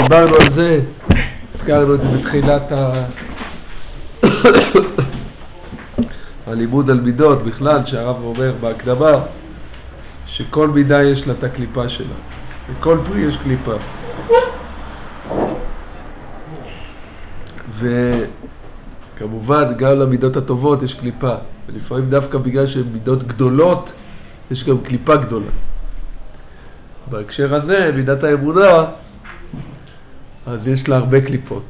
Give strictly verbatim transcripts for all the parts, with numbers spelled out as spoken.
דיברנו על זה, הזכרנו את זה בתחילת ה... הלימוד על מידות בכלל, שהרב אומר בהקדמה, שכל מידה יש לה את הקליפה שלה. בכל פרי יש קליפה. וכמובן, גם למידות הטובות יש קליפה. ולפעמים דווקא בגלל שהן מידות גדולות, יש גם קליפה גדולה. בהקשר הזה, מידת האמונה, אז יש לה הרבה קליפות.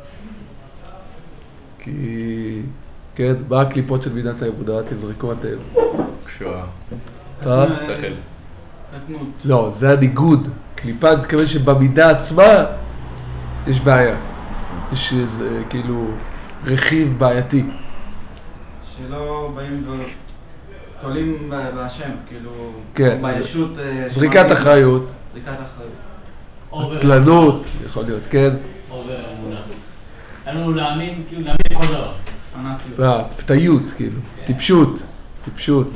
כי, כן, מה הקליפות של מידת האמונה? תזרקו אתם. קשורה. אה? שכל. לא, זה הניגוד. קליפה, אני מתכוון שבמידה עצמה יש בעיה. יש איזה, כאילו, רכיב בעייתי. שלא באים ותולים בהשם, כאילו, כן. בישות... זריקת אחריות. זריקת אחריות. עצלנות, יכול להיות, כן. עובר אמונה. לנו להאמין, כאילו, להאמין כל דבר. פנאטיות. פתאיות, כאילו. טיפשות. טיפשות.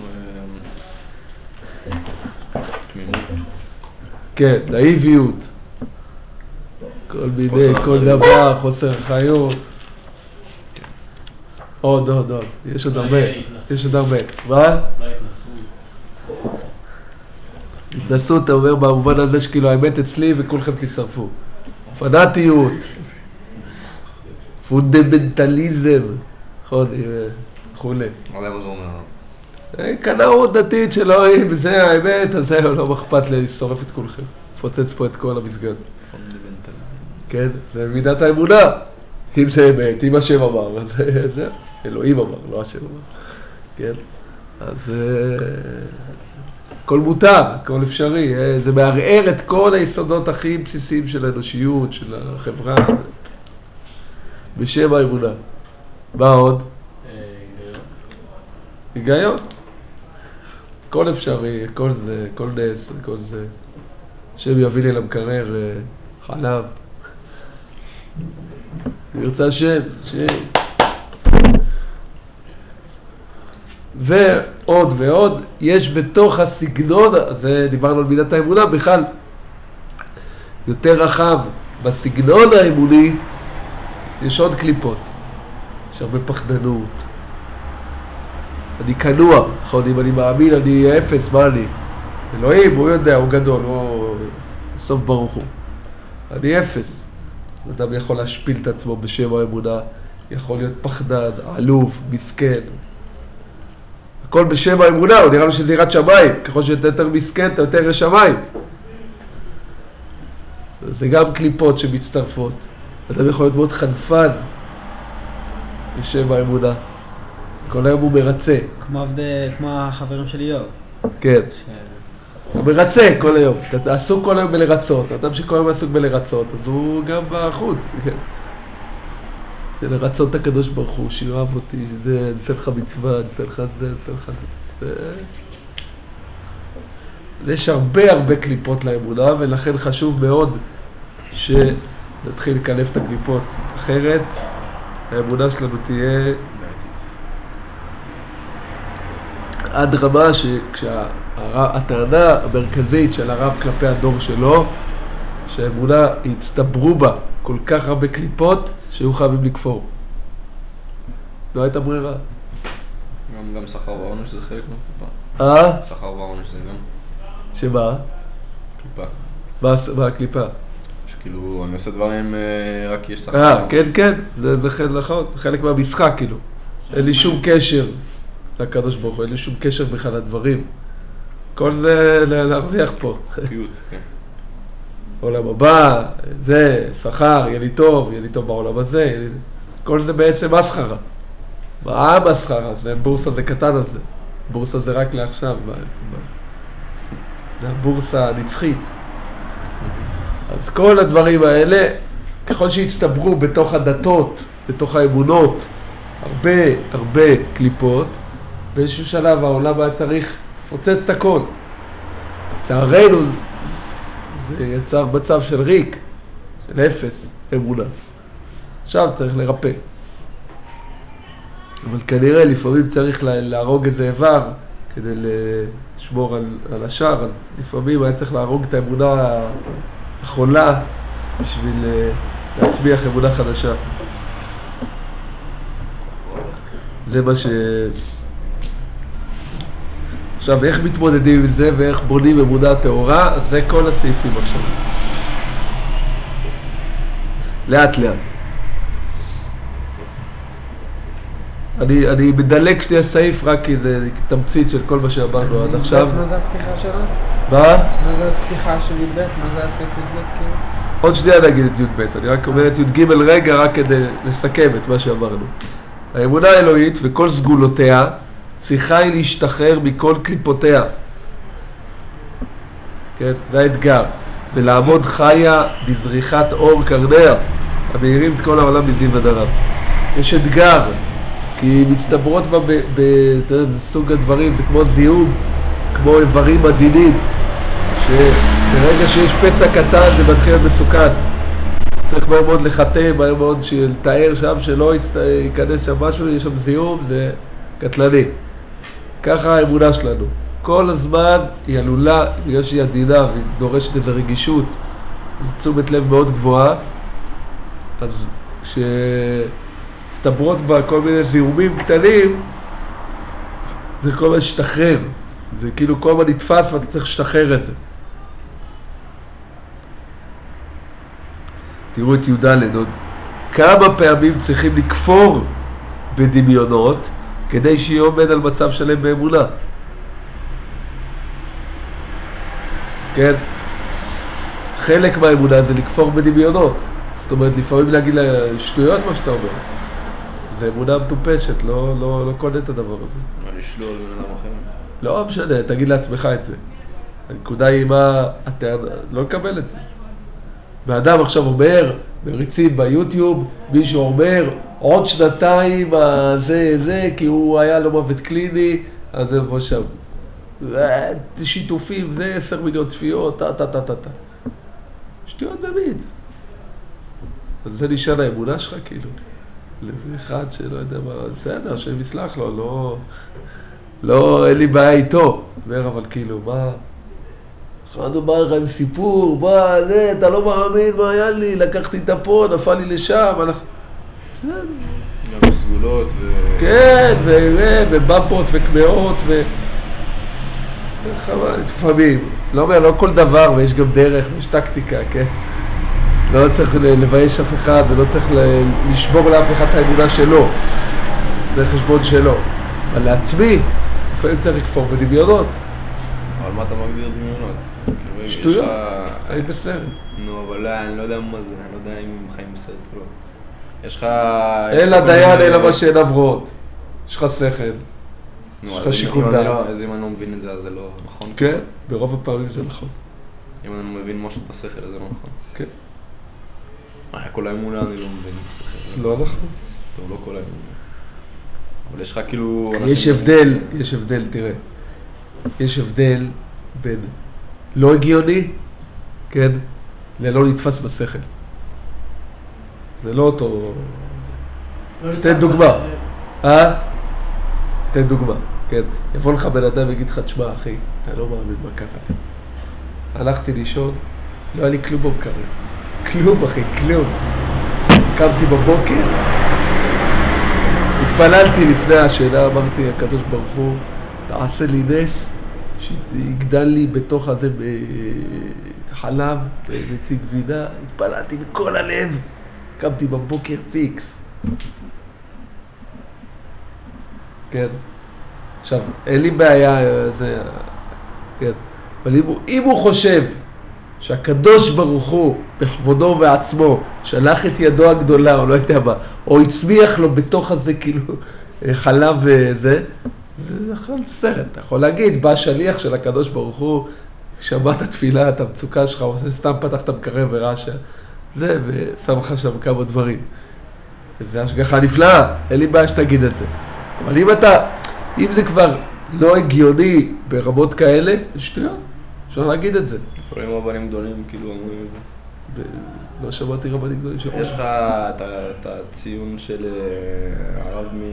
תמימות. כן, נאיביות. כל מיני, כל דבר, חוסר אחריות. עוד, עוד, עוד. יש עוד הרבה. יש עוד הרבה. מה? התנסות, אתה אומר, במובן הזה שכאילו האמת אצלי וכולכם תשרפו. פנאטיות. פונדמנטליזם. נכון, וכולי. מה זה אומר? קנאות דתית שלא, אם זה האמת, אז זהו, לא אכפת לי לשורף את כולכם. פוצץ פה את כל המסגד. כן, זה מידת האמונה. אם זה אמת, אם השם אמר, אז זה, אלוהים אמר, לא השם אמר. כן, אז הכל מותר, הכל אפשרי. זה מערער את כל היסודות הכי בסיסיים של האנושיות, של החברה. בשם האמונה. מה עוד? היגיון. הכל אפשרי, הכל זה, הכל נס, הכל זה. השם יביא לי למקרר חלב. ירצה השם, השם. ועוד ועוד, יש בתוך הסגנון, זה דיברנו על מידת האמונה, בכלל יותר רחב, בסגנון האמוני יש עוד קליפות, יש הרבה פחדנות. אני כנוע, נכון, אם אני מאמין, אני אפס, מה אני? אלוהים, הוא יודע, הוא גדול, הוא סוף ברוך הוא. אני אפס. אדם יכול להשפיל את עצמו בשם האמונה, יכול להיות פחדן, עלוב, מסכן. הכל בשם האמונה, הוא נראה לו שזה יראת שמיים. ככל שאתה יותר מסכן, אתה יותר ירא שמיים. זה גם קליפות שמצטרפות. אדם יכול להיות מאוד חנפן בשם האמונה. כל היום הוא מרצה. כמו עבדי, כמו החברים של איוב. כן. הוא מרצה כל היום. אתה עסוק כל היום בלרצות. אדם שכל היום עסוק בלרצות, אז הוא גם בחוץ. כן. זה לרצות את הקדוש ברוך הוא, שיואב אותי, זה, אני אעשה לך מצווה, אני אעשה לך זה, אני אעשה לך זה. יש הרבה הרבה קליפות לאמונה, ולכן חשוב מאוד שנתחיל לקלף את הקליפות. אחרת, האמונה שלנו תהיה עד רמה שכשהטענה המרכזית של הרב כלפי הדור שלו, שהאמונה הצטברו בה כל כך הרבה קליפות שהיו חייבים לכפור. לא הייתה ברירה. גם, גם שכר ועונש זה חלק מהקליפה. אה? שכר ועונש זה גם. שמה? קליפה. מה, מה הקליפה? שכאילו אני עושה דברים רק כי יש שכר. אה, כן, כן. זה, זה חלק, נכון. חלק מהמשחק, כאילו. אין לי שום קשר לקדוש ברוך הוא, אין לי שום קשר בכלל לדברים. כל זה להרוויח פה. פיוט, כן. עולם הבא, זה, שכר, יהיה לי טוב, יהיה לי טוב בעולם הזה, לי... כל זה בעצם מסחרה. מה המסחרה? זה בורסה זה קטן על זה. בורסה זה רק לעכשיו. מה, מה... זה הבורסה הנצחית. אז כל הדברים האלה, ככל שהצטברו בתוך הדתות, בתוך האמונות, הרבה הרבה קליפות, באיזשהו שלב העולם היה צריך לפוצץ את הכל. לצערנו, זה יצר מצב של ריק, של אפס, אמונה. עכשיו צריך לרפא. אבל כנראה לפעמים צריך להרוג איזה איבר כדי לשמור על, על השאר, אז לפעמים היה צריך להרוג את האמונה החולה בשביל אה, להצמיח אמונה חדשה. זה מה ש... עכשיו, איך מתמודדים עם זה ואיך בונים אמונה טהורה, זה כל הסעיפים עכשיו. לאט לאט. אני, אני מדלג שנייה סעיף רק כי זה תמצית של כל מה שאמרנו עד עכשיו. מה זה הפתיחה שלו? מה? מה זה הפתיחה של י"ב? מה זה הסעיף י"ב כאילו? עוד שנייה נגיד את י"ב, אני רק אומר את י"ג רגע רק כדי לסכם את מה שאמרנו. האמונה האלוהית וכל סגולותיה צריכה היא להשתחרר מכל קליפותיה. כן, זה האתגר. ולעמוד חיה בזריחת אור קרניה, המאירים את כל העולם בזיו ודרם. יש אתגר, כי מצטברות בה, ב, ב, תראה, זה סוג הדברים, זה כמו זיהום, כמו איברים עדינים, שברגע שיש פצע קטן זה מתחיל מסוכן. צריך מהר מאוד לחטא, מהר מאוד לתאר שם שלא ייכנס שם משהו, יש שם זיהום, זה קטלני. ככה האמונה שלנו. כל הזמן היא עלולה, בגלל שהיא עדינה והיא דורשת איזו רגישות, תשומת לב מאוד גבוהה, אז כשצטברות בה כל מיני זיהומים קטנים, זה כל מה שתשתחרר. זה כאילו כל מה נתפס ואתה צריך לשחרר את זה. תראו את י"ד עוד. כמה פעמים צריכים לכפור בדמיונות כדי שיהיה עומד על מצב שלם באמונה. כן? חלק מהאמונה זה לכפור בדמיונות. זאת אומרת, לפעמים להגיד לה שטויות מה שאתה אומר. זה אמונה מטופשת, לא, לא, לא קונה את הדבר הזה. מה, לשלול בן אדם אחר? לא משנה, תגיד לעצמך את זה. הנקודה היא מה, אתה לא לקבל את זה. ואדם עכשיו אומר, מריצים ביוטיוב, מישהו אומר, עוד שנתיים, זה, זה, כי הוא היה לו מוות קליני, אז זה בוא שם. שיתופים, זה עשר מיליון צפיות, טה, טה, טה, טה, טה. שטויות באמת. אז זה נשאר האמונה שלך, כאילו. לזה אחד שלא יודע מה, בסדר, שהם יסלח לו, לא, לא, אין לי בעיה איתו. אומר, אבל כאילו, מה? אחד הוא בא לך עם סיפור, מה, זה, אתה לא מאמין מה היה לי, לקחתי את פה, נפל לי לשם, אנחנו... בסדר. גם בסגולות ו... כן, ובמפות וכמאות ו... לפעמים, לא אומר, לא כל דבר, ויש גם דרך, ויש טקטיקה, כן? לא צריך לבייש אף אחד, ולא צריך לשבור לאף אחד את האמונה שלו. זה חשבון שלו. אבל לעצמי, לפעמים צריך לכפור בדמיונות. אבל מה אתה מגדיר דמיונות? שטויות, חיים בסרט. נו, אבל אני לא יודע מה זה, אני לא יודע אם הם חיים בסרט או לא. יש לך... אין לדיין, אלא מה שעיניו רואות. יש לך שכל. יש לך שיקול דעת. אז אם אני לא מבין את זה, אז זה לא נכון? כן, ברוב הפעמים זה נכון. אם אני מבין משהו בשכל, אז זה לא נכון. כן. כל האמונה אני לא מבין בשכל. לא נכון. טוב, לא כל האמונה. אבל יש לך כאילו... יש הבדל, יש הבדל, תראה. יש הבדל בין לא הגיוני, כן, ללא נתפס בשכל. זה לא אותו... תן דוגמה. אה? תן דוגמה, כן. יבוא לך בן אדם ויגיד לך, תשמע אחי, אתה לא מאמין מה קרה. הלכתי לישון, לא היה לי כלום במקרר. כלום אחי, כלום. קמתי בבוקר, התפללתי לפני השינה, אמרתי, הקדוש ברוך הוא, תעשה לי נס, שיגדל לי בתוך הזה חלב, בנציג גבינה, התפללתי מכל הלב, קמתי בבוקר פיקס. כן. עכשיו, אין לי בעיה, זה, כן. אבל אם הוא, אם הוא חושב שהקדוש ברוך הוא, בכבודו ועצמו, שלח את ידו הגדולה, או לא יודע מה, או הצמיח לו בתוך הזה, כאילו, חלב וזה, זה יכול סרט. אתה יכול להגיד, בא שליח של הקדוש ברוך הוא, שמע את התפילה, את המצוקה שלך, עושה סתם פתח את המקרר ורשע, זה, ושם לך שם כמה דברים. וזה השגחה נפלאה, אין לי בעיה שתגיד את זה. אבל אם אתה, אם זה כבר לא הגיוני ברמות כאלה, זה שטויות, אפשר להגיד את זה. לפעמים רבנים גדולים כאילו אומרים את זה. לא שמעתי רבנים גדולים שאומרים. יש לך את הציון של הרב מ...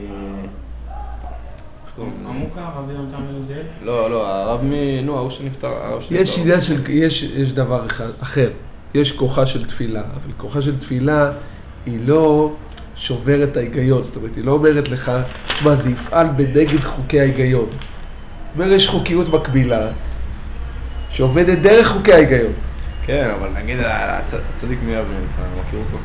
עמוקה, הרב יונתן מלוזיאל? לא, לא, הרב מ... נו, ההוא שנפטר, הרב שנפטר. יש עניין של, יש, יש דבר אחד, אחר. יש כוחה של תפילה, אבל כוחה של תפילה היא לא שוברת את ההיגיון, זאת אומרת, היא לא אומרת לך, תשמע, זה יפעל בנגד חוקי ההיגיון. זאת אומרת, יש חוקיות מקבילה, שעובדת דרך חוקי ההיגיון. כן, אבל נגיד, הצ... הצדיק מיבנה, אתה מכיר אותו?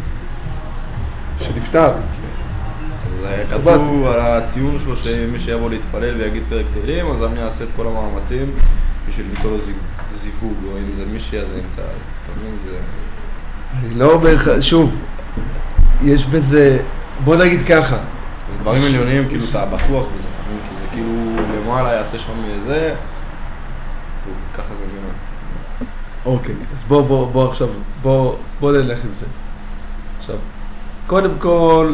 שנפטר. אז כתוב על הציון שלו שמי שיבוא להתפלל ויגיד פרק תהילים, אז אני אעשה את כל המאמצים בשביל למצוא לו זיווג, או אם זה מישהי אז ימצא, אז תמיד זה... אני לא אומר לך, שוב, יש בזה, בוא נגיד ככה. זה דברים עליוניים, כאילו אתה בטוח בזה, כי זה כאילו למעלה יעשה שם איזה, וככה זה נראה. אוקיי, אז בוא, בוא, בוא עכשיו, בוא, בוא נלך עם זה. עכשיו, קודם כל,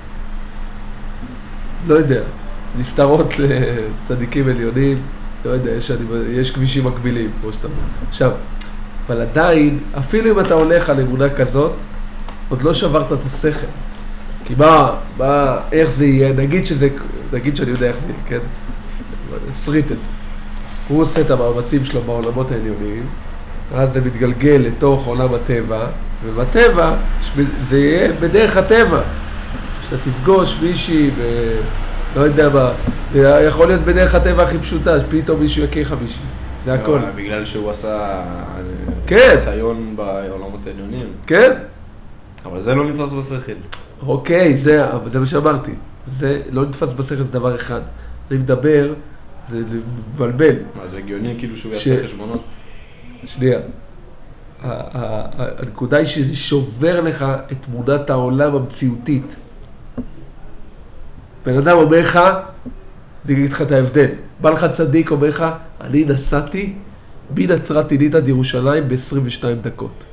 לא יודע, נסתרות לצדיקים עליונים, לא יודע, יש, אני, יש כבישים מקבילים, כמו שאתה אומר. עכשיו, אבל עדיין, אפילו אם אתה הולך על אמונה כזאת, עוד לא שברת את השכל. כי מה, מה, איך זה יהיה, נגיד שזה, נגיד שאני יודע איך זה יהיה, כן? סריט את זה. הוא עושה את המאמצים שלו בעולמות העליונים, אז זה מתגלגל לתוך עולם הטבע, ובטבע זה יהיה בדרך הטבע. שאתה תפגוש מישהי ב... לא יודע מה, זה יכול להיות בדרך הטבע הכי פשוטה, שפתאום מישהו יכיר לך מישהי. זה הכל. בגלל שהוא עשה כן. ניסיון בעולמות העליונים. כן. אבל זה לא נתפס בשכל. אוקיי, זה, זה מה שאמרתי. זה לא נתפס בשכל, זה דבר אחד. אני מדבר, זה מבלבל. מה, זה הגיוני כאילו שהוא ש... יעשה חשבונות? שנייה. הנקודה היא שזה שובר לך את תמונת העולם המציאותית. בן אדם אומר לך, זה יגיד לך את ההבדל. בא לך צדיק, אומר לך, אני נסעתי מנצרת עילית עד ירושלים ב-עשרים ושתיים דקות.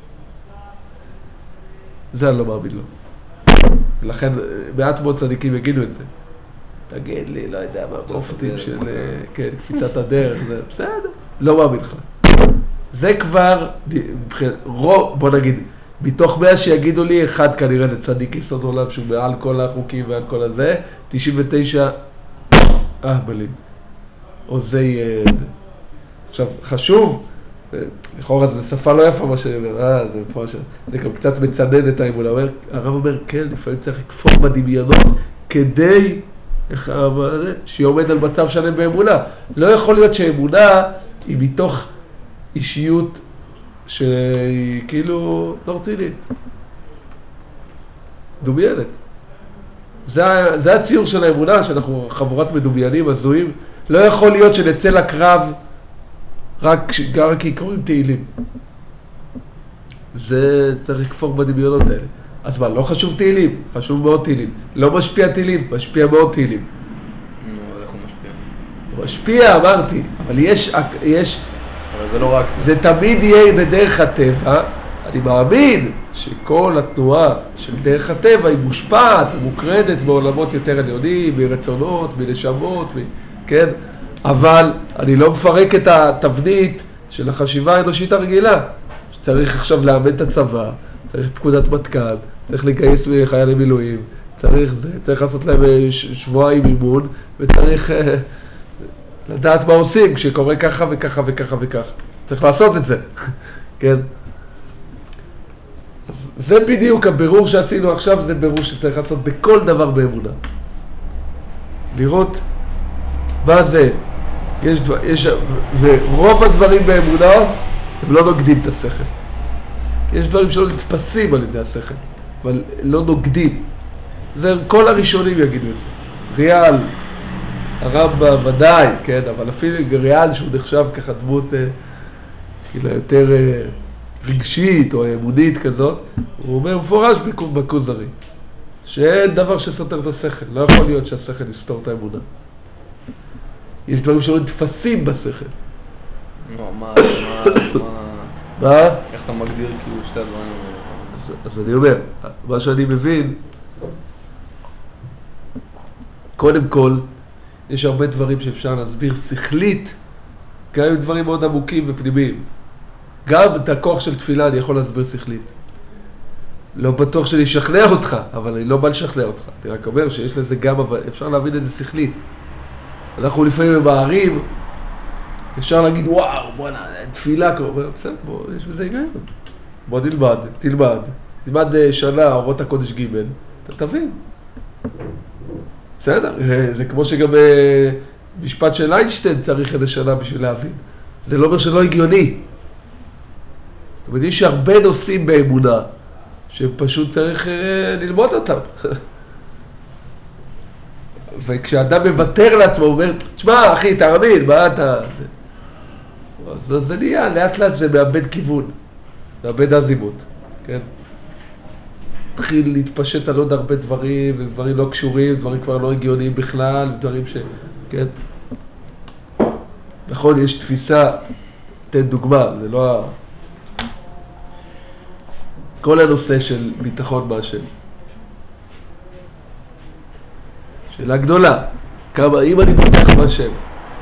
זה אני לא מאמין לו. לכן, מעט מאוד צדיקים יגידו את זה. תגיד לי, לא יודע מה, באופטים של, כן, קפיצת הדרך, זה בסדר, לא מאמין לך. זה כבר, בוא נגיד, מתוך מאה שיגידו לי, אחד כנראה זה צדיק יסוד עולם שהוא מעל כל החוקים ועל כל הזה, תשעים ותשע אהבלים. או זה יהיה זה. עכשיו, חשוב, לכאורה זו שפה לא יפה מה שאני אומר, אה, זה פה ש... זה גם קצת מצנן את האמונה. הרב אומר, כן, לפעמים צריך לכפור בדמיונות כדי, איך הרב הזה, שעומד על מצב שלם באמונה. לא יכול להיות שאמונה היא מתוך אישיות שהיא כאילו לא רצינית. דומיינת. זה, זה הציור של האמונה, שאנחנו חבורת מדומיינים, הזויים. לא יכול להיות שנצא לקרב רק כי קוראים תהילים. זה צריך לכפור בדמיונות האלה. אז מה, לא חשוב תהילים? חשוב מאוד תהילים. לא משפיע תהילים, משפיע מאוד תהילים. נו, איך הוא משפיע? הוא משפיע, אמרתי, אבל יש, יש... אבל זה לא רק זה. זה תמיד יהיה בדרך הטבע. אני מאמין שכל התנועה של דרך הטבע היא מושפעת ומוקרנת בעולמות יותר עליונים, מרצונות, מנשמות, מ... כן? אבל אני לא מפרק את התבנית של החשיבה האנושית הרגילה. שצריך עכשיו לאמן את הצבא, צריך פקודת מטכ"ל, צריך לגייס חיילי מילואים, צריך זה, צריך לעשות להם שבועיים אימון, וצריך uh, לדעת מה עושים כשקורה ככה וככה וככה וככה. צריך לעשות את זה, כן? אז זה בדיוק הבירור שעשינו עכשיו, זה בירור שצריך לעשות בכל דבר באמונה. לראות מה זה, יש דבר, יש, ורוב הדברים באמונה הם לא נוגדים את השכל. יש דברים שלא נתפסים על ידי השכל, אבל לא נוגדים. זה כל הראשונים יגידו את זה. ריאל, הרמב"ם ודאי, כן, אבל אפילו ריאל שהוא נחשב ככה דמות כאילו יותר רגשית או אמונית כזאת, הוא אומר מפורש בכוזרי, שאין דבר שסותר את השכל, לא יכול להיות שהשכל יסתור את האמונה. יש דברים שלא נתפסים בשכל. לא, מה, מה, מה... מה? איך אתה מגדיר כאילו שתי הדברים האלה? אז, אז אני אומר, מה שאני מבין, קודם כל, יש הרבה דברים שאפשר להסביר שכלית, גם עם דברים מאוד עמוקים ופנימיים. גם את הכוח של תפילה אני יכול להסביר שכלית. לא בטוח שאני אשכנע אותך, אבל אני לא בא לשכנע אותך. אני רק אומר שיש לזה גם, אבל אפשר להבין את זה שכלית. אנחנו לפעמים ממהרים, אפשר להגיד, וואו, בוא'נה, תפילה, בסדר, בוא, יש בזה היגיון. בוא נלמד, תלמד. תלמד אה, שנה, אורות הקודש ג', אתה תבין. בסדר, אה, זה כמו שגם אה, משפט של איינשטיין צריך איזה שנה בשביל להבין. זה לא אומר שלא הגיוני. זאת אומרת, יש הרבה נושאים באמונה, שפשוט צריך אה, ללמוד אותם. וכשאדם מוותר לעצמו, הוא אומר, תשמע, אחי, תאמין, מה אתה... אז זה נהיה, לאט לאט זה מאבד כיוון, מאבד עזימות, כן? התחיל להתפשט על עוד הרבה דברים, ודברים לא קשורים, דברים כבר לא הגיוניים בכלל, דברים ש... כן? נכון, יש תפיסה, תן דוגמה, זה לא ה... כל הנושא של ביטחון בהשם. שאלה גדולה, כמה, אם אני בוטח בהשם,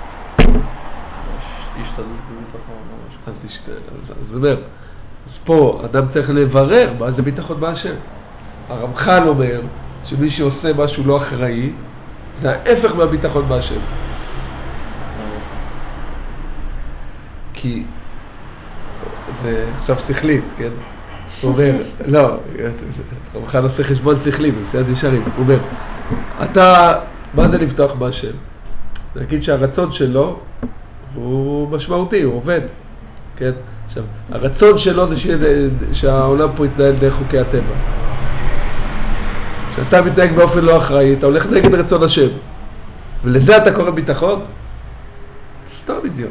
השתדלות בביטחון. אז השת... אז זה אומר, אז פה אדם צריך לברר מה זה ביטחון בהשם. הרמח"ל אומר שמי שעושה משהו לא אחראי, זה ההפך מהביטחון בהשם. כי זה עכשיו שכלית, כן? הוא אומר, לא, הרמח"ל עושה חשבון שכלי, במסעד ישרים, הוא אומר, אתה, מה זה לבטוח בהשם? זה להגיד שהרצון שלו הוא משמעותי, הוא עובד, כן? עכשיו, הרצון שלו זה שהעולם פה יתנהל דרך חוקי הטבע. כשאתה מתנהג באופן לא אחראי, אתה הולך נגד רצון השם. ולזה אתה קורא ביטחון? סתם אידיוט.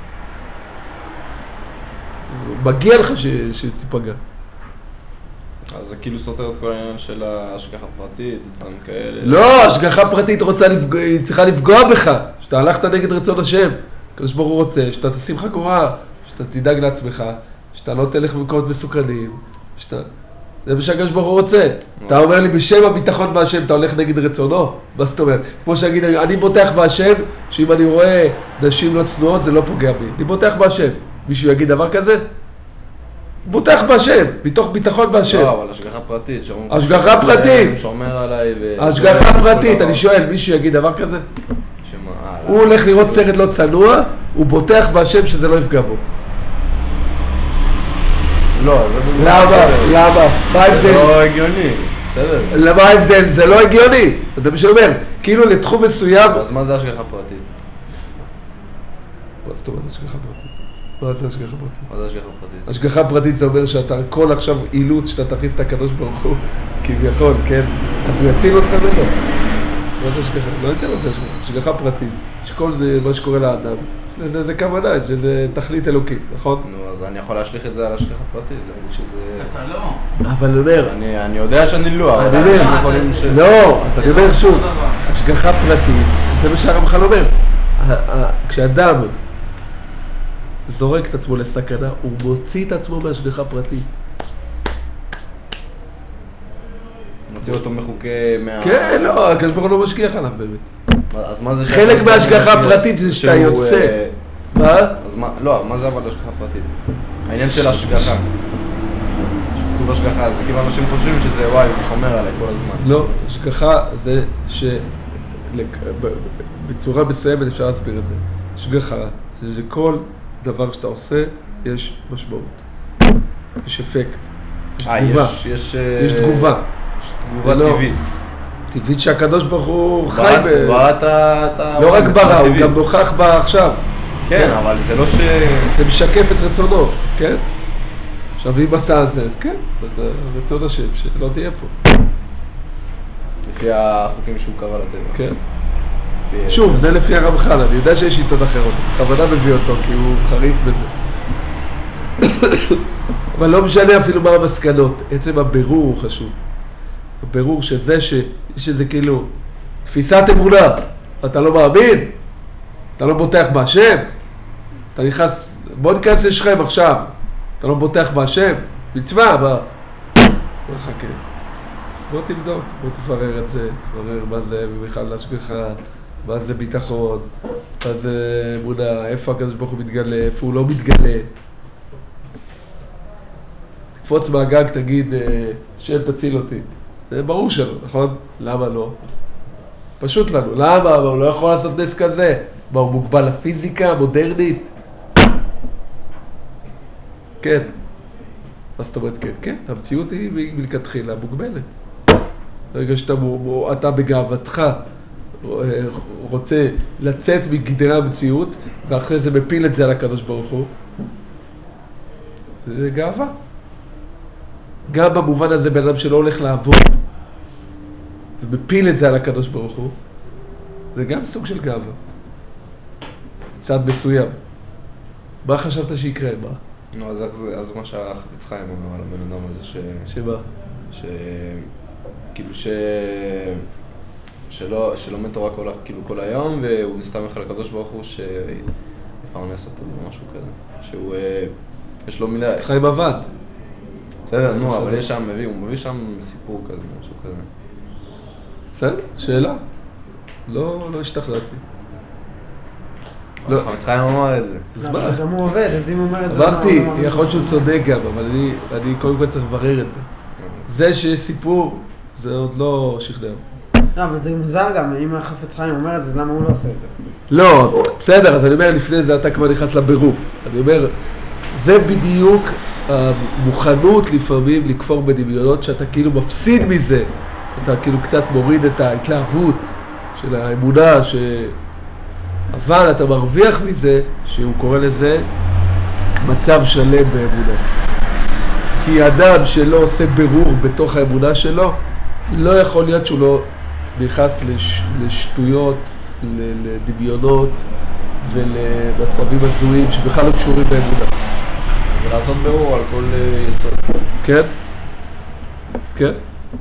מגיע לך ש... שתיפגע. אז זה כאילו סותר את כל העניין של ההשגחה פרטית, דברים כאלה. לא, השגחה פרטית רוצה לפגוע, היא צריכה לפגוע בך. שאתה הלכת נגד רצון השם. הקדוש ברוך הוא רוצה, שאתה תשים לך קורה, שאתה תדאג לעצמך, שאתה לא תלך במקומות מסוכנים, שאתה... זה מה שהקדוש ברוך הוא רוצה. אתה אומר לי, בשם הביטחון בהשם, אתה הולך נגד רצונו? מה זאת אומרת? כמו שאגיד, אני בוטח בהשם, שאם אני רואה נשים לא צנועות, זה לא פוגע בי. אני בוטח בהשם. מישהו יגיד דבר כזה? בוטח בהשם, מתוך ביטחון בהשם. לא, אבל השגחה פרטית. השגחה פרטית. שומר עליי ו... השגחה פרטית, אני שואל, מישהו יגיד דבר כזה? הוא הולך לראות סרט לא צנוע, הוא בוטח בהשם שזה לא יפגע בו. לא, זה... למה? למה? מה ההבדל? זה לא הגיוני, בסדר. למה ההבדל? זה לא הגיוני. זה מה שאומר, כאילו לתחום מסוים... אז מה זה השגחה פרטית? מה זאת אומרת השגחה פרטית? מה זה השגחה פרטית? מה זה השגחה פרטית? השגחה פרטית זה אומר שאתה כל עכשיו אילוץ שאתה תכניס את הקדוש ברוך הוא, כביכול, כן? אז הוא יציל אותך ממנו. מה זה השגחה? לא יודע מה זה השגחה. השגחה פרטית, שכל מה שקורה לאדם, זה, זה כוונה, שזה תכלית אלוקית, נכון? נו, אז אני יכול להשליך את זה על השגחה פרטית, להגיד שזה... אתה לא. אבל אני אומר... אני, אני יודע שאני לא, אבל... אני אומר, ש... לא, אז אני אומר שוב, השגחה פרטית, זה מה שהרמח"ל אומר. כשאדם זורק את עצמו לסכנה, הוא מוציא את עצמו מהשגחה פרטית. מוציא אותו מחוקי... מה... כן, לא, הקדוש ברוך הוא לא משגיח עליו באמת. אז מה זה... חלק מההשגחה הפרטית זה שאתה יוצא. מה? אז מה, לא, מה זה אבל השגחה פרטית? העניין של השגחה. שכתוב השגחה, זה כאילו אנשים חושבים שזה וואי, הוא שומר עליי כל הזמן. לא, השגחה זה ש... בצורה מסוימת אפשר להסביר את זה. השגחה זה שכל דבר שאתה עושה, יש משמעות. יש אפקט. יש תגובה. יש... יש תגובה. יש תגובה טבעית. טבעית שהקדוש ברוך הוא חי ב... ברא אתה... לא רק ברא, הוא גם נוכח בה עכשיו. כן, אבל זה לא ש... זה משקף את רצונו, כן? עכשיו אם אתה זה, אז כן, אז רצון השם שלא תהיה פה. לפי החוקים שהוא קרא לטבע. כן. שוב, זה לפי הרמח"ל, אני יודע שיש שיטות אחרות, בכוונה מביא אותו כי הוא חריף בזה. אבל לא משנה אפילו מה המסקנות, עצם הבירור הוא חשוב. הבירור שזה ש... שזה כאילו תפיסת אמונה, אתה לא מאמין, אתה לא בוטח בהשם, אתה נכנס, בוא ניכנס לשכם עכשיו, אתה לא בוטח בהשם, מצווה, מה? בוא נחכה, בוא תבדוק, בוא תברר את זה, תברר מה זה בכלל להשגחה, מה זה ביטחון, מה זה אמונה, איפה הקדוש ברוך הוא מתגלה, איפה הוא לא מתגלה. תקפוץ מהגג, תגיד, שם תציל אותי. זה ברור שלא, נכון? למה לא? פשוט לנו. למה? הוא לא יכול לעשות נס כזה. מה, הוא מוגבל לפיזיקה המודרנית? כן. מה זאת אומרת כן? כן, המציאות היא מלכתחילה מוגבלת. ברגע שאתה אתה בגאוותך רוצה לצאת מגדרי המציאות, ואחרי זה מפיל את זה על הקדוש ברוך הוא, זה גאווה. גם במובן הזה בן אדם שלא הולך לעבוד, ומפיל את זה על הקדוש ברוך הוא, זה גם סוג של גאווה. צעד מסוים. מה חשבת שיקרה? מה? נו, אז איך זה, אז מה שהחפץ חיים אומר על הבן אדם הזה ש... שמה? ש... כאילו ש... שלא, שלומד תורה כל, כאילו כל היום, והוא מסתמך על הקדוש ברוך הוא שיפרנס אותו במשהו כזה. שהוא... יש לו מילה... חפץ חיים עבד. בסדר, נו, אבל יש שם, מביא, הוא מביא שם סיפור כזה, משהו כזה. בסדר, שאלה. לא, לא השתכנעתי. לא, חפץ חיים אמר את זה. אז מה? גם הוא עובד, אז אם הוא אומר את זה... אמרתי, יכול להיות שהוא צודק גם, אבל אני, אני קודם כל צריך לברר את זה. זה שיש סיפור, זה עוד לא שכנע. לא, אבל זה מוזר גם, אם החפץ חיים אומר את זה, למה הוא לא עושה את זה? לא, בסדר, אז אני אומר, לפני זה אתה כבר נכנס לבירור. אני אומר, זה בדיוק המוכנות לפעמים לכפור בדמיונות, שאתה כאילו מפסיד מזה, אתה כאילו קצת מוריד את ההתלהבות של האמונה, ש... אבל אתה מרוויח מזה, שהוא קורא לזה מצב שלם באמונה. כי אדם שלא עושה בירור בתוך האמונה שלו, לא יכול להיות שהוא לא נכנס לש... לשטויות, לדמיונות ולמצבים הזויים שבכלל לא קשורים באמונה. ולעשות בירור על כל יסוד. כן? כן?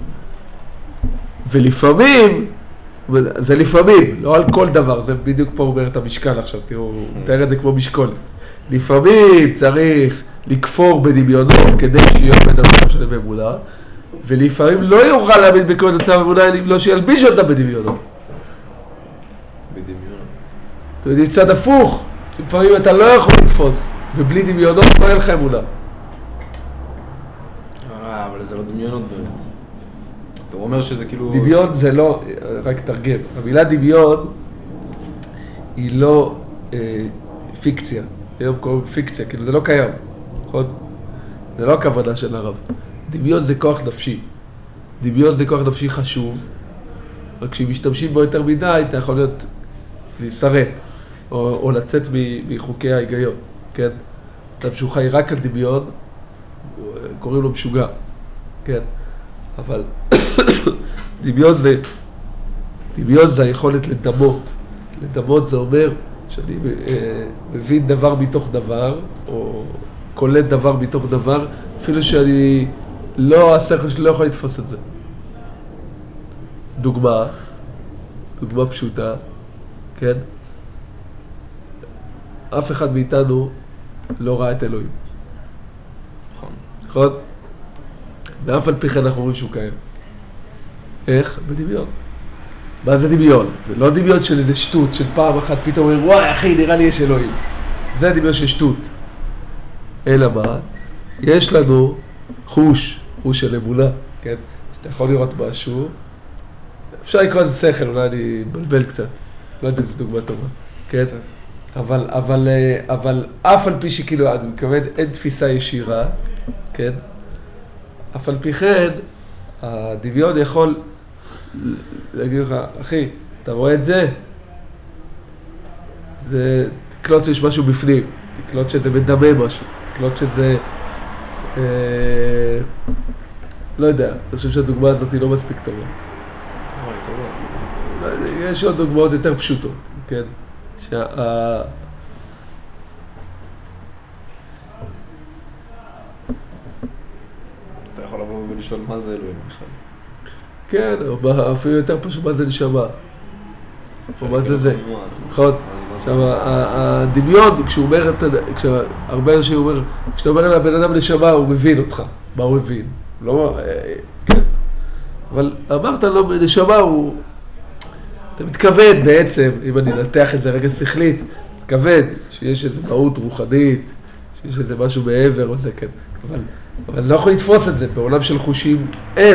ולפעמים, זה לפעמים, לא על כל דבר, זה בדיוק פה אומר את המשקל עכשיו, תראו, הוא מתאר את זה כמו משקולת. לפעמים צריך לכפור בדמיונות כדי שיהיה בן אדם שלם באמונה, ולפעמים לא יוכל להאמין בכל מצב אמונה אם לא שילביש אותה בדמיונות. בדמיונות. זאת אומרת, זה צד הפוך, לפעמים אתה לא יכול לתפוס, ובלי דמיונות לא יהיה לך אמונה. אבל זה לא דמיונות באמת. אתה אומר שזה כאילו... דמיון זה לא, רק תרגם, המילה דמיון היא לא אה, פיקציה, היום קוראים פיקציה, כאילו זה לא קיים, נכון? זה לא הכוונה של הרב. דמיון זה כוח נפשי, דמיון זה כוח נפשי חשוב, רק כשמשתמשים בו יותר מדי אתה יכול להיות להישרט, או, או לצאת מחוקי ההיגיון, כן? אדם שהוא חי רק על דמיון, קוראים לו משוגע, כן? אבל דמיון זה, דמיון זה היכולת לדמות. לדמות זה אומר שאני אה, מבין דבר מתוך דבר, או קולט דבר מתוך דבר, אפילו שאני לא, השכל שלי לא יכול לתפוס את זה. דוגמה, דוגמה פשוטה, כן? אף אחד מאיתנו לא ראה את אלוהים. נכון. נכון? ואף על פי כן אנחנו אומרים שהוא קיים. איך? בדמיון. מה זה דמיון? זה לא דמיון של איזה שטות, של פעם אחת פתאום אומרים, וואי אחי, נראה לי יש אלוהים. זה דמיון של שטות. אלא מה? יש לנו חוש, חוש של אמונה, כן? שאתה יכול לראות משהו, אפשר לקרוא איזה שכל, אולי אני מבלבל קצת. לא יודע אם זו דוגמה טובה, כן? אבל, אבל, אבל אף על פי שכאילו, אני מכוון, אין תפיסה ישירה, כן? אף על פי כן, הדמיון יכול להגיד לך, אחי, אתה רואה את זה? זה, תקלוט שיש משהו בפנים, תקלוט שזה מדמה משהו, תקלוט שזה, אה, לא יודע, אני חושב שהדוגמה הזאת היא לא מספיק טובה. יש עוד דוגמאות יותר פשוטות, כן? שה... אתה יכול לבוא ולשאול מה זה אלוהים בכלל. כן, או אפילו יותר פשוט מה זה נשמה. או מה זה זה. נכון? עכשיו, הדמיון, כשהוא אומר, כשהרבה אנשים אומר, כשאתה אומר לבן אדם נשמה, הוא מבין אותך. מה הוא מבין? לא, כן. אבל אמרת לו, נשמה הוא... אתה מתכוון בעצם, אם אני נתח את זה רגע שכלית, מתכוון שיש איזו מהות רוחנית, שיש איזה משהו מעבר או זה, כן. אבל, אבל אני לא יכול לתפוס את זה, בעולם של חושים אין.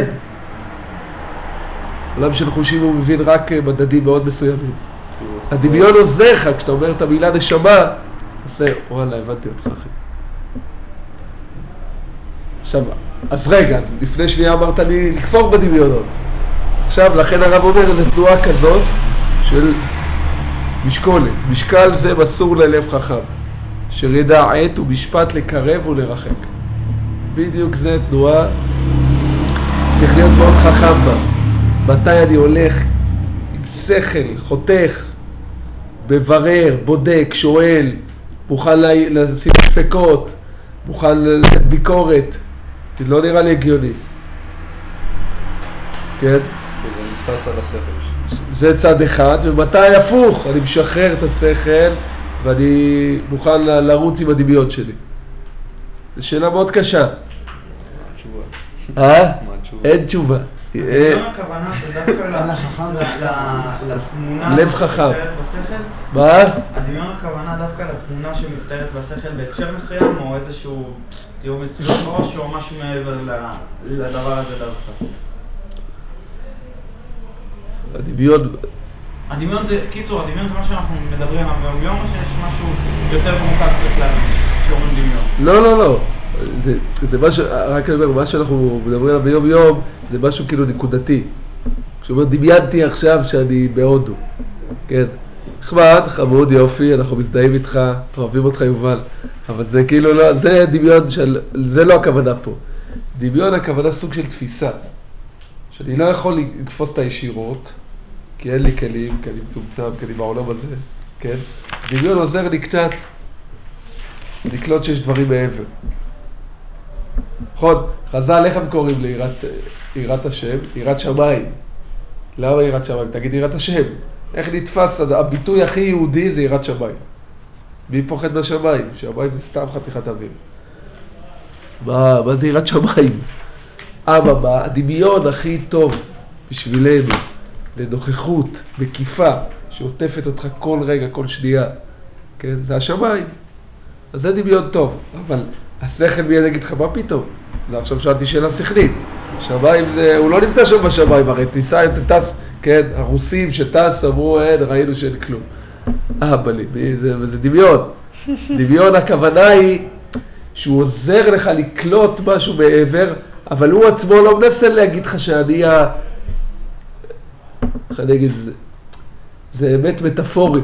בעולם של חושים הוא מבין רק מדדים מאוד מסוימים. הדמיון עוזר לך, כשאתה אומר את המילה נשמה, עושה, וואלה, הבנתי אותך, אחי. עכשיו, אז רגע, אז לפני שנייה אמרת לי לכפור בדמיונות. עכשיו, לכן הרב אומר איזו תנועה כזאת של משקולת. משקל זה מסור ללב חכם, שידע עת ומשפט לקרב ולרחק. בדיוק זה תנועה, צריך להיות מאוד חכם בה. מתי אני הולך עם שכל, חותך, מברר, בודק, שואל, מוכן לשים ספקות, מוכן לתת ביקורת. זה לא נראה לי הגיוני. כן? וזה נתפס על השכל. זה צד אחד, ומתי הפוך? אני משחרר את השכל ואני מוכן לרוץ עם הדמיון שלי. זו שאלה מאוד קשה. מה התשובה? אה? מה התשובה? אין תשובה. הדמיון הכוונה זה דווקא לתמונה לב חכם. שמצטיירת בשכל? מה? הדמיון הכוונה דווקא לתמונה שמצטיירת בשכל בהקשר מסוים, או איזשהו תיאור מצוין ראש, או משהו מעבר לדבר הזה דווקא. הדמיון... הדמיון זה, קיצור, הדמיון זה מה שאנחנו מדברים עליו ביום יום, או שיש משהו יותר מורכב צריך להבין כשאומרים דמיון? לא, לא, לא. זה, זה משהו, רק אני אומר, מה שאנחנו מדברים עליו ביום יום, זה משהו כאילו נקודתי. כשאומר, דמיינתי עכשיו שאני בהודו. כן. נחמד, חמוד, יופי, אנחנו מזדהים איתך, אוהבים אותך יובל. אבל זה כאילו לא, זה דמיון של, זה לא הכוונה פה. דמיון הכוונה סוג של תפיסה. שאני לא יכול לתפוס את הישירות, כי אין לי כלים, כי אני מצומצם, כי אני בעולם הזה, כן? דמיון עוזר לי קצת לקלוט שיש דברים מעבר. נכון, חז"ל, איך הם קוראים ליראת השם? יראת שמיים. למה יראת שמיים? תגיד יראת השם. איך נתפס? הביטוי הכי יהודי זה יראת שמיים. מי פוחד מהשמיים? שמיים זה סתם חתיכת אוויר. מה, מה זה יראת שמיים? אבל הדמיון הכי טוב בשבילנו, לנוכחות, מקיפה, שעוטפת אותך כל רגע, כל שנייה, כן? זה השמיים. אז זה דמיון טוב, אבל השכל מיד יגיד לך, מה פתאום? זה עכשיו שאלתי שאלה שכלית. שמיים זה, הוא לא נמצא שם בשמיים, הרי טיסה, טס, כן? הרוסים שטס אמרו, אין, ראינו שאין כלום. אה, בלי, זה, זה דמיון. דמיון הכוונה היא שהוא עוזר לך לקלוט משהו מעבר, אבל הוא עצמו לא מנסה להגיד לך שאני ה... איך אני אגיד, זה, זה אמת מטאפורית.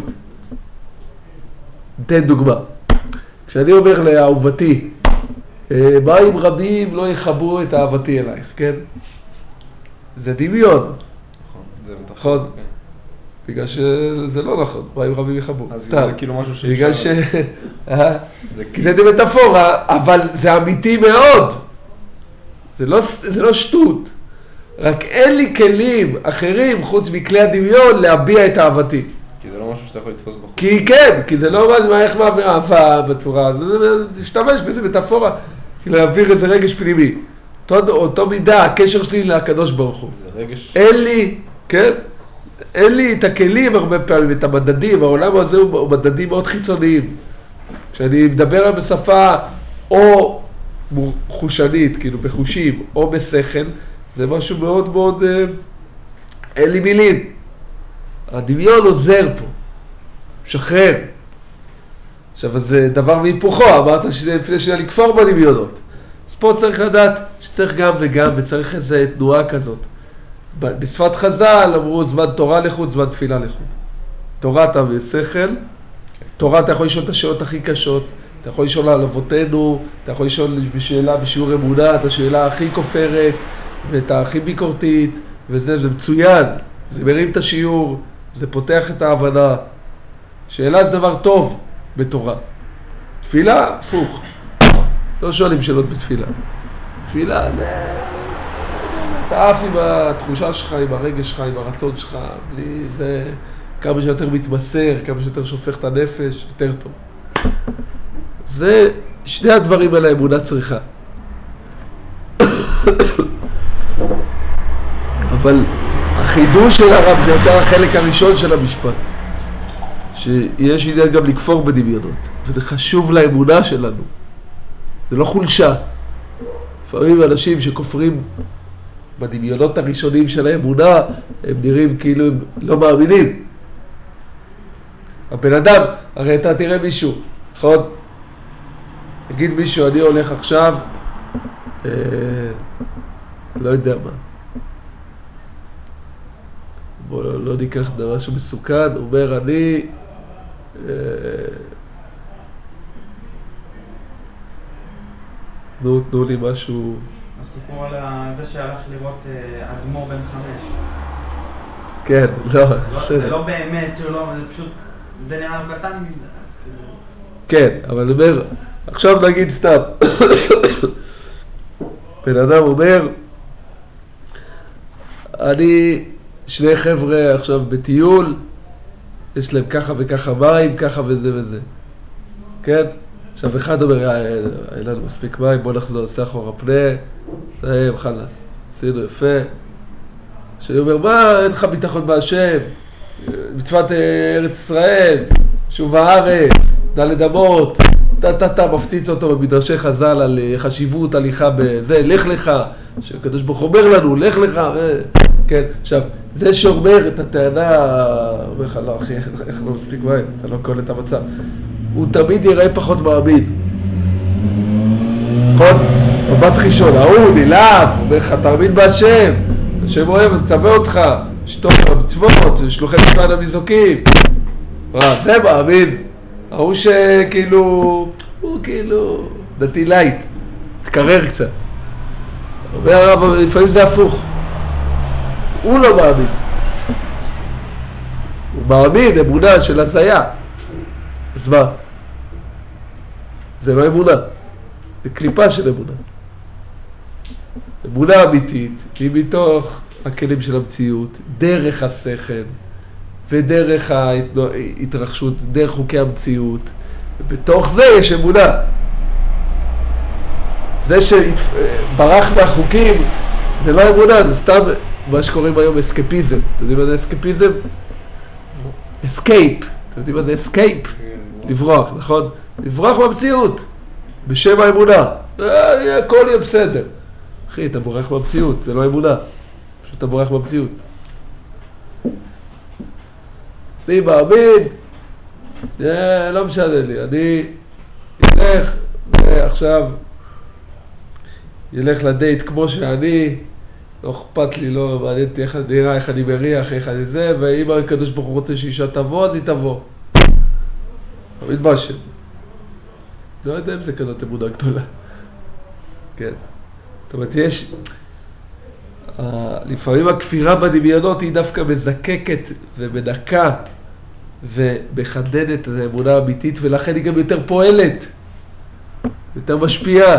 תן דוגמה. כשאני אומר לאהובתי, מים רבים לא יחברו את אהבתי אלייך, כן? זה דמיון. נכון. בגלל שזה לא נכון, מים רבים יחברו. אז זה כאילו משהו שאי בגלל ש... כי זה מטאפורה, אבל זה אמיתי מאוד. זה לא, זה לא שטות. רק אין לי כלים אחרים חוץ מכלי הדמיון להביע את אהבתי. כי זה לא משהו שאתה יכול לתפוס בחוץ. כי כן, כי זה לא מה, איך מעביר אהבה בצורה הזאת, זה להשתמש בזה מטאפורה, להעביר איזה רגש פנימי. אותו, אותו מידה, הקשר שלי לקדוש ברוך הוא. זה רגש... אין לי, כן? אין לי את הכלים הרבה פעמים, את המדדים, העולם הזה הוא מדדים מאוד חיצוניים. כשאני מדבר בשפה או חושנית, כאילו בחושים, או בשכל, זה משהו מאוד מאוד, אה, אין לי מילים. הדמיון עוזר פה, משחרר. עכשיו, זה דבר והיפוכו, אמרת שלפני שנייה לכפור בדמיונות. אז פה צריך לדעת שצריך גם וגם, וצריך איזו תנועה כזאת. בשפת חז"ל אמרו זמן תורה לחוד, זמן תפילה לחוד. תורה אתה בשכל, תורה אתה יכול לשאול את השאלות הכי קשות, אתה יכול לשאול על אבותינו, אתה יכול לשאול בשאלה בשיעור אמונה, את השאלה הכי כופרת, ואת הכי ביקורתית, וזה, זה מצוין, זה מרים את השיעור, זה פותח את ההבנה. שאלה זה דבר טוב בתורה. תפילה, הפוך. לא שואלים שאלות בתפילה. תפילה, אתה עף עם התחושה שלך, עם הרגש שלך, עם הרצון שלך, בלי זה, כמה שיותר מתמסר, כמה שיותר שופך את הנפש, יותר טוב. זה, שני הדברים האלה אמונה צריכה. אבל החידוש של הרב זה יותר החלק הראשון של המשפט. שיש עניין גם לכפור בדמיונות, וזה חשוב לאמונה שלנו. זה לא חולשה. לפעמים אנשים שכופרים בדמיונות הראשונים של האמונה, הם נראים כאילו הם לא מאמינים. הבן אדם, הרי אתה תראה מישהו, נכון? תגיד מישהו, אני הולך עכשיו אה, לא יודע מה. בואו לא, לא ניקח דבר שמסוכן, הוא אומר אני אה, תנו, תנו לי משהו. הסיפור על ה- זה שהלך לראות אה, אדמו"ר בן חמש. כן, לא, לא, זה בסדר. לא באמת, שהוא לא, זה פשוט, זה נראה לו קטן מדי, אז כאילו... כן, אבל אני אומר, עכשיו נגיד סתם, בן אדם אומר, אני, שני חבר'ה עכשיו בטיול, יש להם ככה וככה מים, ככה וזה וזה, כן? עכשיו אחד אומר, "אה, אין אין לנו מספיק מים, בוא נחזור, נעשה אחורה פנה, סיים, חלאס, עשינו יפה. שאני אומר, מה, אין לך ביטחון בהשם, מצוות אה, ארץ ישראל, שוב הארץ, דלת אמות, טה טה טה, מפציץ אותו במדרשי חז"ל על אה, חשיבות הליכה בזה, לך לך, שהקדוש ברוך הוא אומר לנו, לך לך, אה, כן, עכשיו, זה שאומר את הטענה, אומר לך, לא אחי, איך לא מספיק מים, אתה לא קול את המצב, הוא תמיד יראה פחות מאמין, נכון? מבט ראשון, ההוא נלהב, אומר לך, תאמין בהשם, השם אוהב, מצווה אותך, שתוק במצוות, שלוחי מצוות המזוקים. מה, זה מאמין. ההוא שכאילו, הוא כאילו דתי לייט, תקרר קצת. אומר הרב, לפעמים זה הפוך. הוא לא מאמין. הוא מאמין, אמונה של הזיה. אז מה? זה לא אמונה, זה קליפה של אמונה. אמונה אמיתית היא מתוך הכלים של המציאות, דרך השכל ודרך ההתרחשות, דרך חוקי המציאות, ובתוך זה יש אמונה. זה שברח מהחוקים זה לא אמונה, זה סתם מה שקוראים היום אסקפיזם. אתם יודעים מה זה אסקפיזם? אסקייפ. אתם יודעים מה זה אסקייפ? לברוח, נכון? לברוח מהמציאות בשם האמונה. הכל יהיה בסדר. אחי, אתה בורח במציאות, זה לא אמונה. פשוט אתה בורח במציאות. אני מאמין, זה לא משנה לי, אני ילך, עכשיו, ילך לדייט כמו שאני, לא אכפת לי, לא מעניין אותי איך אני נראה, איך אני מריח, איך אני זה, ואם הקדוש ברוך הוא רוצה שאישה תבוא, אז היא תבוא. תמיד משהו. לא יודע אם זה כזאת אמונה גדולה. כן. זאת אומרת, יש... לפעמים הכפירה בדמיונות היא דווקא מזקקת ומנקה ומחדדת את האמונה האמיתית, ולכן היא גם יותר פועלת, יותר משפיעה.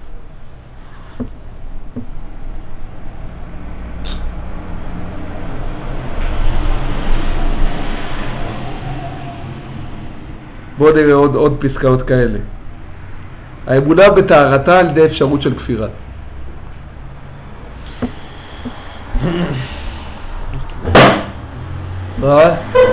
בואו נראה עוד, עוד פסקאות כאלה. האמונה בטהרתה על ידי אפשרות של כפירה. מה?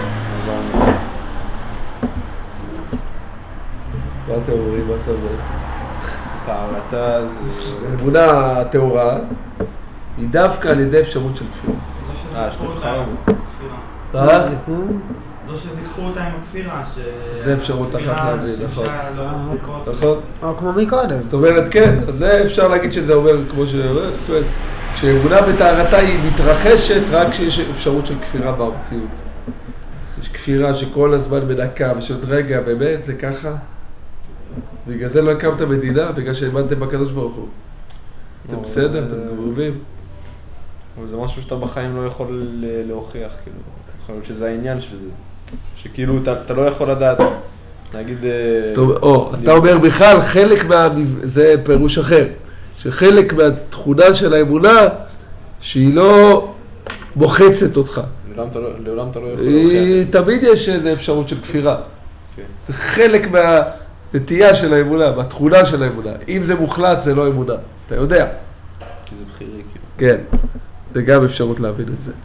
מה אתם אומרים? מה זה אומר? טהרתה זה... האמונה הטהורה היא דווקא על ידי אפשרות של כפירה. אה, שאתם חיים. מה? זו שזיקחו אותה עם הכפירה, ש... זה אפשרות אחת להבין, נכון. נכון? או כמו מקודם. זאת אומרת, כן, אז זה אפשר להגיד שזה אומר כמו שאומר, זאת אומרת, כשאמונה בטהרתה היא מתרחשת רק כשיש אפשרות של כפירה במציאות. יש כפירה שכל הזמן מנקה, ושעוד רגע, באמת, זה ככה. בגלל זה לא הקמת מדינה, בגלל שהאמנתם בקדוש ברוך הוא. אתם בסדר, אתם גרובים. אבל זה משהו שאתה בחיים לא יכול להוכיח, כאילו. יכול להיות שזה העניין של זה. שכאילו אתה לא יכול לדעת. נגיד... או, אז אתה אומר בכלל, חלק מה... זה פירוש אחר. שחלק מהתכונה של האמונה, שהיא לא מוחצת אותך. לעולם אתה לא יכול להוכיח. תמיד יש איזו אפשרות של כפירה. זה חלק מהנטייה של האמונה, מהתכונה של האמונה. אם זה מוחלט, זה לא אמונה. אתה יודע. כי זה בחירי, כאילו. כן. זה גם אפשרות להבין את זה.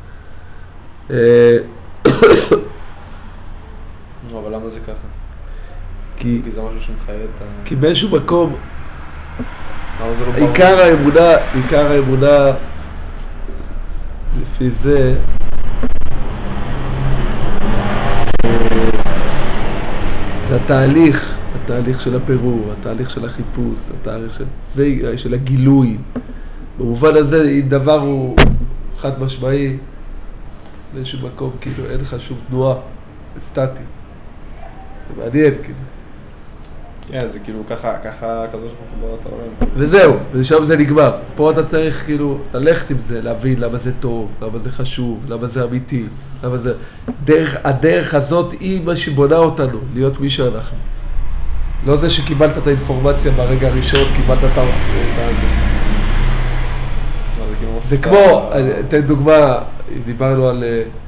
לא, אבל למה זה ככה? כי... כי זה משהו שמחייב את ה... כי באיזשהו מקום... למה זה לא ברור? עיקר האמונה, עיקר האמונה, לפי זה, זה התהליך, התהליך של הבירור, התהליך של החיפוש, התהליך של, זה, של הגילוי. במובן הזה, אם דבר הוא חד משמעי, באיזשהו מקום, כאילו, אין לך שום תנועה, סטטי. זה מעניין, כאילו. כן, זה כאילו ככה, ככה הקדוש ברוך הוא ברא את העולם. וזהו, ושם זה נגמר. פה אתה צריך כאילו ללכת עם זה, להבין למה זה טוב, למה זה חשוב, למה זה אמיתי, למה זה... דרך, הדרך הזאת היא מה שבונה אותנו, להיות מי שאנחנו. לא זה שקיבלת את האינפורמציה ברגע הראשון, קיבלת את ההוצאה. זה כמו, אתן דוגמה, דיברנו על...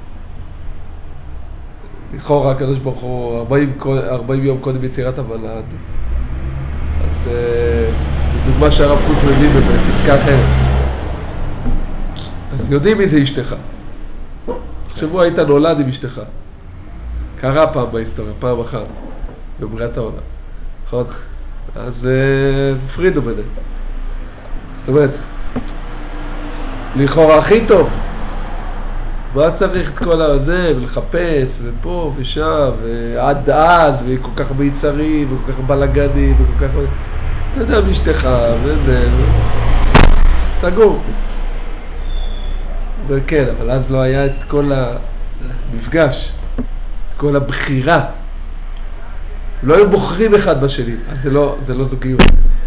לכאורה הקדוש ברוך הוא ארבעים יום קודם יצירת הוולד. אז דוגמה שהרב קוק מביא בפסקה אחרת. אז יודעים מי זה אשתך. תחשבו, היית נולד עם אשתך. קרה פעם בהיסטוריה, פעם אחת, בבריאת העולם. נכון? אז הפרידו ביניהם. זאת אומרת, לכאורה הכי טוב. מה צריך את כל הזה, ולחפש, ופה ושם, ועד אז, וכל כך ביצרים, וכל כך בלגנים, וכל כך... אתה יודע, משתך, וזה... סגור. וכן, אבל אז לא היה את כל המפגש, את כל הבחירה. לא היו בוחרים אחד בשני, אז זה לא, זה לא זוגיות.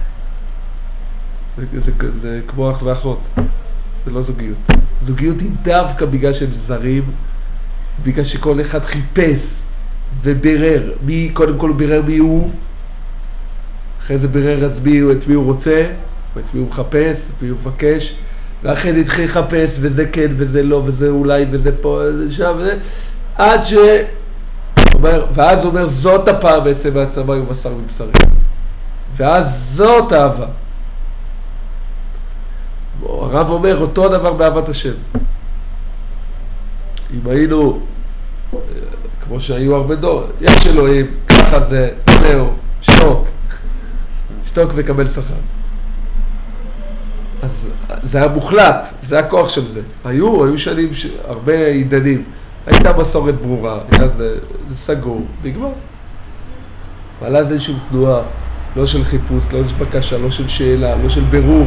זה, זה, זה, זה כמו אח ואחות. זה לא זוגיות. זוגיות היא דווקא בגלל שהם זרים, בגלל שכל אחד חיפש וברר. מי, קודם כל הוא ברר מי הוא, אחרי זה ברר אז מי הוא, את מי הוא רוצה, ואת מי הוא מחפש, את מי הוא מבקש, ואחרי זה התחיל לחפש, וזה כן, וזה לא, וזה אולי, וזה פה, וזה שם, וזה, עד ש... אומר, ואז הוא אומר, זאת הפעם בעצם מהעצמה ובשר מבשרי. ואז זאת האהבה. הרב אומר, אותו דבר באהבת השם. אם היינו, כמו שהיו הרבה דור, יש אלוהים, ככה זה, זהו, שתוק. שתוק וקבל שכר. אז זה היה מוחלט, זה הכוח של זה. היו, היו שנים, ש... הרבה עידנים. הייתה מסורת ברורה, היה זה, זה סגור, נגמר. אבל אז אין שום תנועה, לא של חיפוש, לא של בקשה, לא של שאלה, לא של ברור.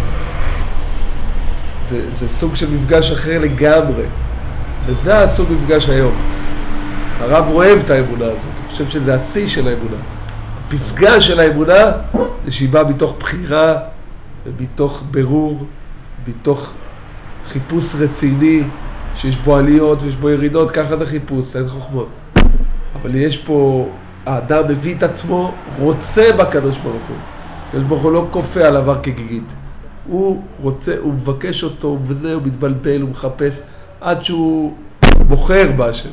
זה, זה סוג של מפגש אחר לגמרי, וזה הסוג מפגש היום. הרב אוהב את האמונה הזאת, הוא חושב שזה השיא של האמונה. הפסגה של האמונה זה שהיא באה מתוך בחירה, ומתוך ברור, מתוך חיפוש רציני, שיש בו עליות ויש בו ירידות, ככה זה חיפוש, אין חוכמות. אבל יש פה, האדם מביא את עצמו, רוצה בקדוש ברוך הוא. הקדוש ברוך הוא לא כופה על עבר כגיגית. הוא רוצה, הוא מבקש אותו, וזה, הוא מתבלבל, הוא מחפש, עד שהוא בוחר בהשם.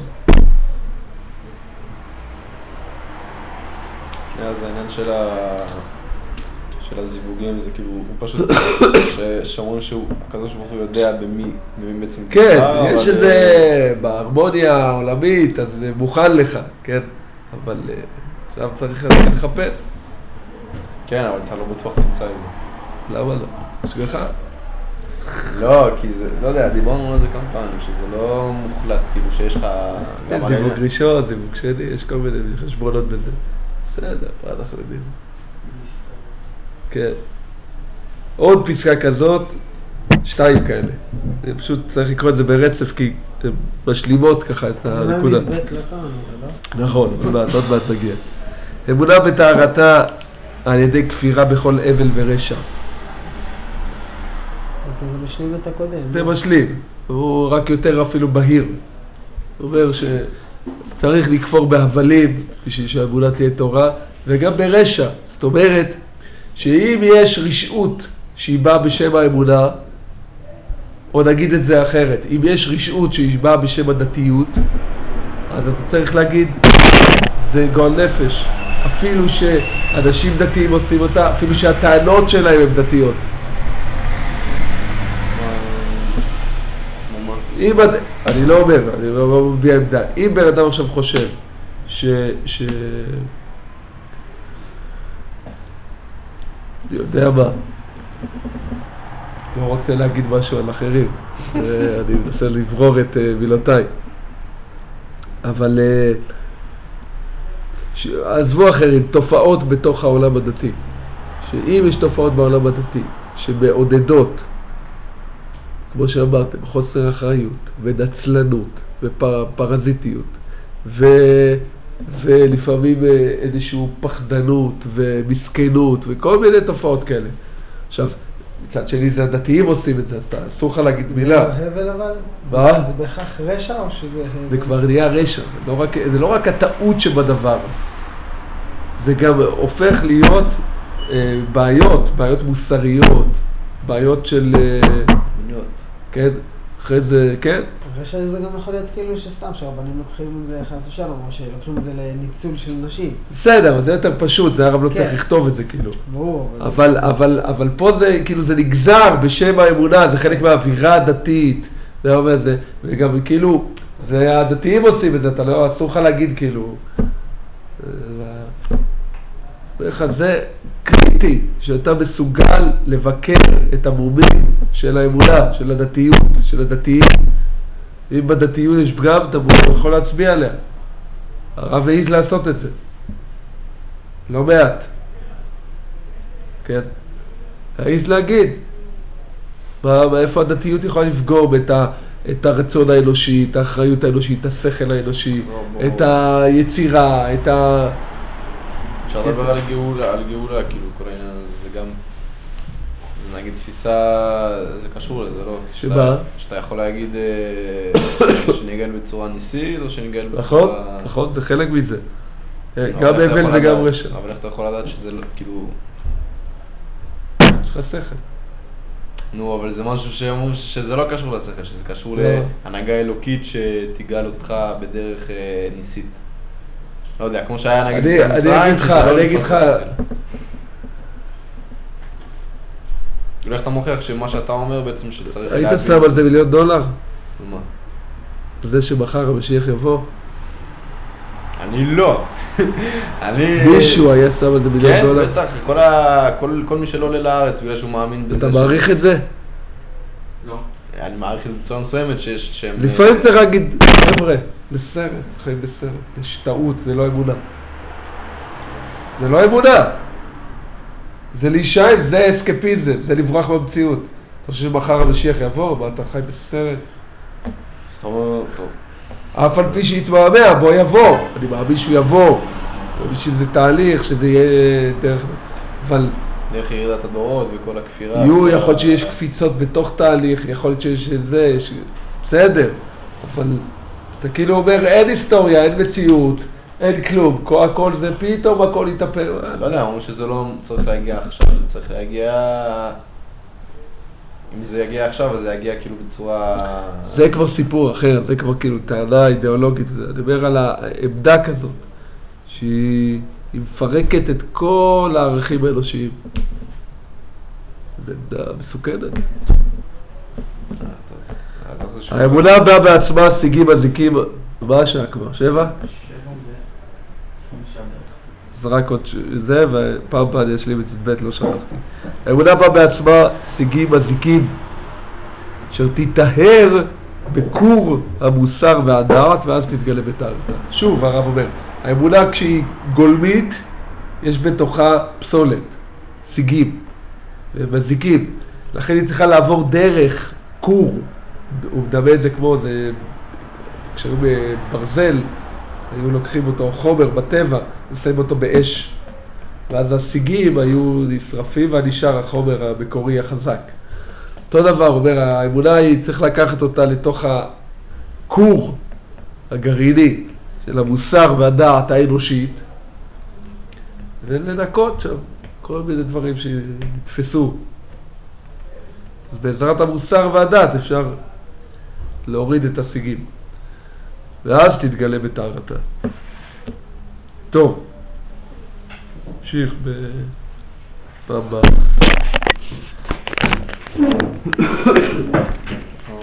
אז העניין של ה... של הזיווגים זה כאילו, הוא פשוט, שאומרים שהוא, הקדוש ברוך הוא יודע במי, במי בעצם... כן, יש איזה, בהרמוניה העולמית, אז מוכן לך, כן? אבל עכשיו צריך לחפש. כן, אבל אתה לא בטוח תמצא עם זה. למה לא? שגחה? לא, כי זה, לא יודע, דיברנו על זה כמה פעמים, שזה לא מוחלט, כאילו שיש לך... זיווג ראשון, זיווג שני, יש כל מיני חשבונות בזה. בסדר, מה אנחנו יודעים? כן. עוד פסקה כזאת, שתיים כאלה. פשוט צריך לקרוא את זה ברצף, כי הן משלימות ככה את הנקודה. נכון, עוד מעט, עוד מעט נגיע. אמונה בטהרתה על ידי כפירה בכל אבל ורשע. זה משלים את הקודם. זה משלים, הוא רק יותר אפילו בהיר. הוא אומר שצריך לכפור בהבלים בשביל שהאמונה תהיה תורה, וגם ברשע. זאת אומרת, שאם יש רשעות שהיא באה בשם האמונה, או נגיד את זה אחרת, אם יש רשעות שהיא באה בשם הדתיות, אז אתה צריך להגיד, זה גועל נפש. אפילו שאנשים דתיים עושים אותה, אפילו שהטענות שלהם הן דתיות. אם, אני לא אומר, אני לא מביע עמדה, אם בן אדם עכשיו חושב ש... ש... אני יודע מה, לא רוצה להגיד משהו על אחרים, אני מנסה לברור את מילותיי, אבל ש... עזבו אחרים, תופעות בתוך העולם הדתי. שאם יש תופעות בעולם הדתי שמעודדות, כמו שאמרתם, חוסר אחריות ונצלנות ופרזיטיות ו... ולפעמים איזושהי פחדנות ומסכנות וכל מיני תופעות כאלה. עכשיו, מצד שני זה הדתיים עושים את זה, אז אתה אסור לך להגיד מילה. זה לא הבל אבל? מה? זה בהכרח רשע או שזה... זה כבר נהיה רשע, זה לא רק, זה לא רק הטעות שבדבר, זה גם הופך להיות אה, בעיות, בעיות מוסריות, בעיות של... אה, כן, אחרי זה, כן. רשע זה גם יכול להיות כאילו שסתם שהרבנים לוקחים את זה חס ושלום, או שלוקחים את זה לניצול של נשים. בסדר, זה יותר פשוט, זה הרב לא כן. צריך לכתוב את זה כאילו. ברור. אבל, אבל, אבל פה זה כאילו זה נגזר בשם האמונה, זה חלק מהאווירה הדתית, זה אומר זה, וגם כאילו, זה הדתיים עושים את זה, אתה לא, אסור לך להגיד כאילו, איך זה קריטי, שאתה מסוגל לבקר את המומים של האמונה, של הדתיות, של הדתיים. אם בדתיות יש פגם, אתה יכול להצביע עליה. הרב העיז לעשות את זה. לא מעט. כן. העיז להגיד. מה, מאיפה הדתיות יכולה לפגום את, ה, את הרצון האנושי, את האחריות האנושית, את השכל האנושי, לא, את היצירה, את ה... אפשר לדבר על גאולה, על גאולה, כאילו, כל העניין הזה, זה גם... זה נגיד תפיסה, זה קשור לזה, לא? שמה? שאתה יכול להגיד שניגל בצורה ניסית, או שניגל בצורה... נכון, נכון, זה חלק מזה. גם אבל וגם רשע. אבל איך אתה יכול לדעת שזה לא, כאילו... יש לך שכל. נו, אבל זה משהו שאומרים שזה לא קשור לשכל, שזה קשור לא. להנהגה אלוקית שתיגל אותך בדרך ניסית. לא יודע, כמו שהיה נגיד אני, אני אגיד לך, אני אגיד לך... כאילו איך אתה מוכיח שמה שאתה אומר בעצם שצריך... היית שם על זה מיליון דולר? מה? זה שמחר המשיח יבוא? אני לא. אני... מישהו היה שם על זה מיליון דולר? כן, בטח. כל ה... כל, כל מי שלא עולה לארץ בגלל שהוא מאמין בזה... אתה מעריך את זה? לא. אני מעריך את זה בצורה מסוימת שיש... שהם... לפעמים צריך להגיד, חבר'ה, זה סרט, חיים בסרט, יש טעות, זה לא אמונה. זה לא אמונה. זה להישאר, זה אסקפיזם, זה לברוח במציאות. אתה חושב שמחר המשיח יבוא, מה אתה חי בסרט? אתה אומר, טוב. אף על פי שיתמהמה, בוא יבוא. אני מאמין שהוא יבוא. בשביל זה תהליך, שזה יהיה דרך... אבל... דרך ירידת הדורות וכל הכפירה. יהיו, יכול להיות שיש קפיצות בתוך תהליך, יכול להיות שיש זה, יש... בסדר. אבל אתה כאילו אומר, אין היסטוריה, אין מציאות, אין כלום. הכל זה פתאום, הכל יתאפר. לא יודע, אומרים שזה לא צריך להגיע עכשיו, זה צריך להגיע... אם זה יגיע עכשיו, אז זה יגיע כאילו בצורה... זה כבר סיפור אחר, זה כבר כאילו טענה אידיאולוגית. אני מדבר על העמדה כזאת, שהיא מפרקת את כל הערכים האנושיים. זו עמדה מסוכנת. האמונה באה בעצמה, שיגים, מזיקים, מה השעה כבר? שבע? אז רק עוד זה, ופעם פעם אני אשלים את זה בית, לא שכחתי. האמונה באה בעצמה, שיגים, מזיקים, אשר תיטהר בכור המוסר והדעת, ואז תתגלה בטהרתה. שוב, הרב אומר, האמונה כשהיא גולמית, יש בתוכה פסולת, שיגים ומזיקים. לכן היא צריכה לעבור דרך כור. הוא מדמה את זה כמו, זה, כשהיו בברזל, היו לוקחים אותו חומר בטבע, ושמים אותו באש. ואז השיגים היו נשרפים, והנשאר החומר המקורי החזק. אותו דבר, הוא אומר, האמונה היא צריך לקחת אותה לתוך הכור הגרעיני של המוסר והדעת האנושית, ולנקות שם כל מיני דברים שנתפסו. אז בעזרת המוסר והדעת אפשר להוריד את השיגים. ואז תתגלה בטהרתה. טוב, נמשיך בפעם הבאה.